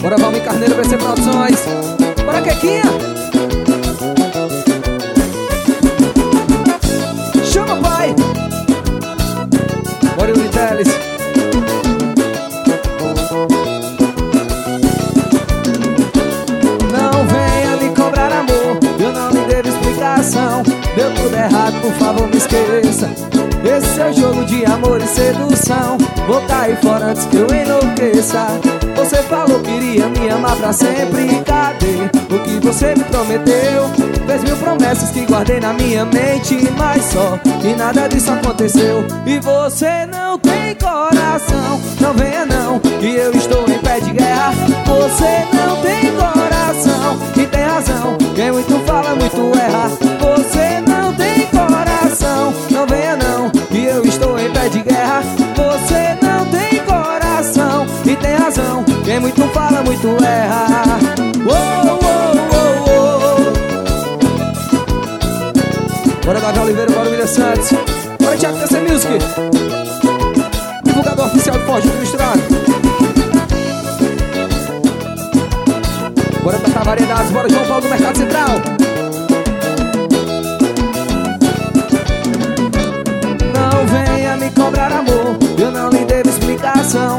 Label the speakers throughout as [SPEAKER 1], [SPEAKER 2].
[SPEAKER 1] Bora Valmir Carneiro, BC Produções. Bora Quequinha. Chama pai. Bora Yuri Teles. Não venha me cobrar amor, eu não me devo explicação. Deu tudo errado, por favor me esqueça. Esse é o jogo de amor e sedução. Vou cair fora antes que eu enlouqueça. Você falou que iria me amar pra sempre. Cadê o que você me prometeu? Fez 1000 promessas que guardei na minha mente, mas só que nada disso aconteceu. E você não tem coração. Não venha não, que eu estou em pé de guerra. Você não tem coração, e tem razão. Quem muito fala, muito erra. Você não tem coração. Não venha não, que eu estou em pé de guerra. Você não tem coração, e tem razão. Quem muito fala, muito erra. Oh, oh, oh, oh. Bora Davi Oliveira, bora William Santos. Bora Thiago TC Music, divulgador oficial de Forte Ilustrado. Bora Tata Variedades, bora João Paulo do Mercado Central. Não venha me cobrar amor, eu não lhe devo explicação.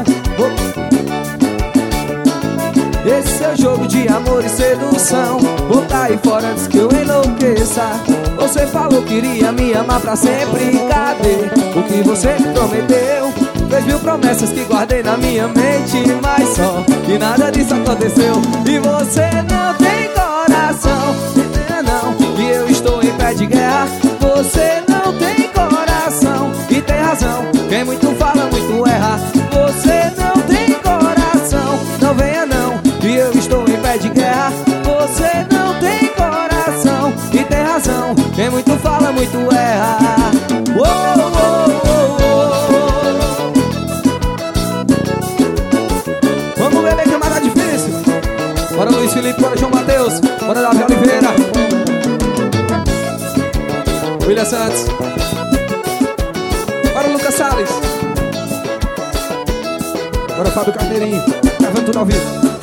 [SPEAKER 1] Esse é o jogo de amor e sedução. Vou cair fora antes que eu enlouqueça. Você falou que iria me amar pra sempre. Cadê o que você me prometeu? Fez 1000 promessas que guardei na minha mente, mas só que nada disso aconteceu. E você não tem coração. Não, que eu estou em pé de guerra. Você não tem coração, e tem razão. Quem muito fala, muito erra. Você não tem coração. Não venha não, que eu estou em pé de guerra. Você não tem coração, e tem razão. Quem muito fala, muito erra. Oh, oh, oh, oh. Vamos beber que é mais difícil. Bora Luiz Felipe, bora João Matheus, bora Davi Oliveira, William Santos, bora Lucas Salles, bora Fábio Carneirinho, gravando tudo ao vivo.